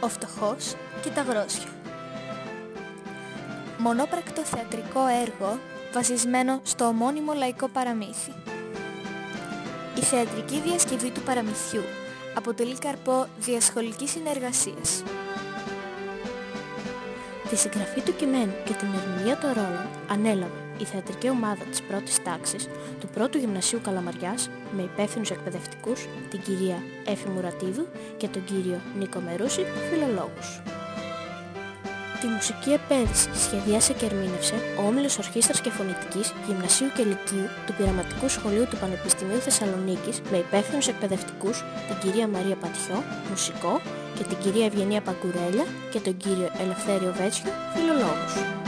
Ο φτωχός και τα γρόσια. Μονόπρακτο θεατρικό έργο βασισμένο στο ομώνυμο λαϊκό παραμύθι. Η θεατρική διασκευή του παραμυθιού αποτελεί καρπό διασχολικής συνεργασίας. Τη συγγραφή του κειμένου και την ερμηνεία των ρόλων ανέλαβε η θεατρική ομάδα της πρώτης τάξης του πρώτου γυμνασίου Καλαμαριάς με υπεύθυνους εκπαιδευτικούς την κυρία Έφη Μουρατίδου και τον κύριο Νίκο Μερούση, φιλολόγους. Τη μουσική επένδυση σχεδίασε και ερμήνευσε ο Όμιλος Ορχήστρας και Φωνητικής Γυμνασίου και Λυκείου του Πειραματικού Σχολείου του Πανεπιστημίου Θεσσαλονίκης με υπεύθυνους εκπαιδευτικούς την κυρία Μαρία Πατιό, μουσικό, και την κυρία Ευγενία Παγκουρέλια και τον κύριο Ελευθέριο Βέτσιο, φιλολόγους.